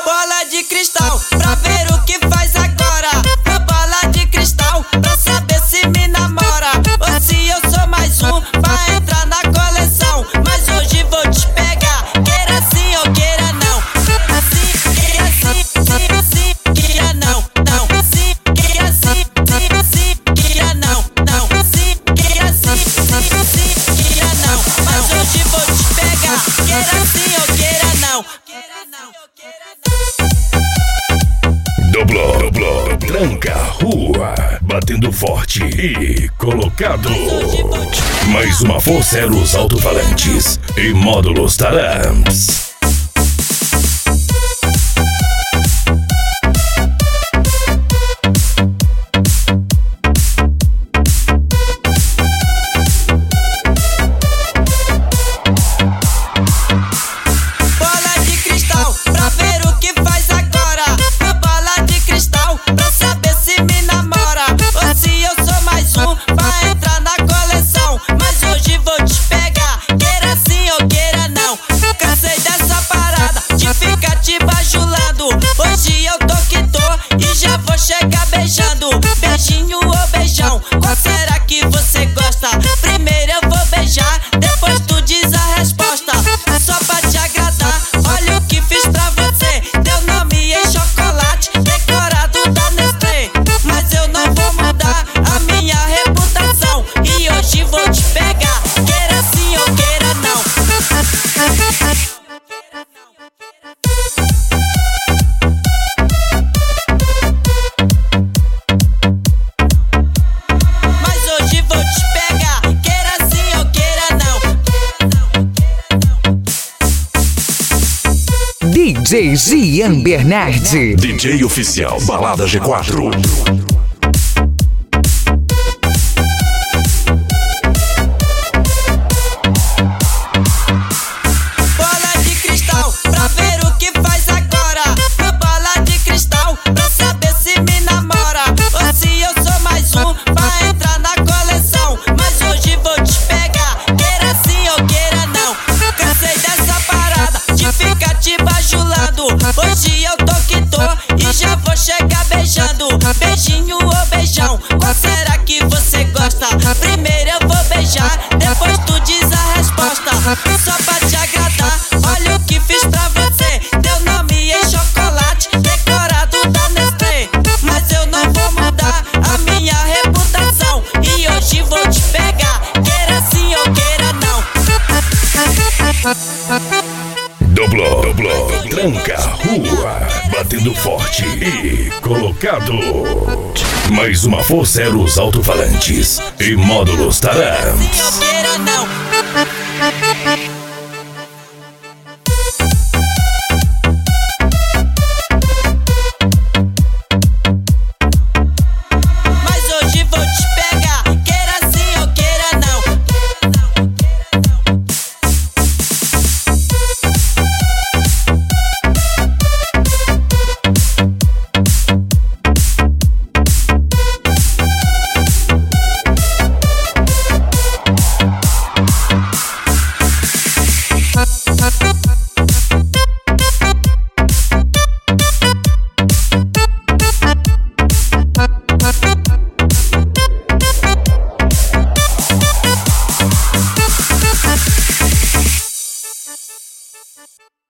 Bola de cristal, pra ver o que faz agora. Bola de cristal, pra saber se me namora ou se eu sou mais um pra entrar na coleção. Mas hoje vou te pegar, queira sim ou queira não. Sim, queira sim, queira não, não. Sim, queira sim, queira não, não. Sim, queira sim, queira não. Mas hoje vou te pegar, queira sim ou queira não. Doblô, tranca a rua, batendo forte e colocado. Mais uma força era os alto-falantes e módulos Taramps. Hoje eu tô que tô e já vou chegar beijando. Beijinho ou beijão, qual será que você gosta? Primeiro eu vou beijar, depois tu diz a resposta. Só pra te agradar, olha o que fiz pra você. Teu nome em chocolate, decorado da Nestlé. Mas eu não vou mudar a minha reputação e hoje vou te pegar, queira sim ou queira não. DJ Gian Bernardi, DJ oficial Balada G4. Bola de cristal, pra ver o que faz agora. Bola de cristal, pra saber se me namora ou se eu sou mais um pra entrar na coleção. Mas hoje vou te pegar, queira sim ou queira não. Cansei dessa parada de ficar te bajulando. Hoje eu tô que tô e já vou chegar beijando. Beijinho ou beijão, qual será que você gosta? Primeiro eu vou beijar, depois tu diz a resposta. Só pra te agradar, olha o que fiz pra você. Teu nome em chocolate, decorado da Nestlé. Mas eu não vou mudar a minha reputação e hoje vou te pegar, queira sim ou queira não. Doblô, tranca a rua, batendo forte e colocado. Mais uma força era os alto-falantes e módulos Taramps. Sim ou queira não.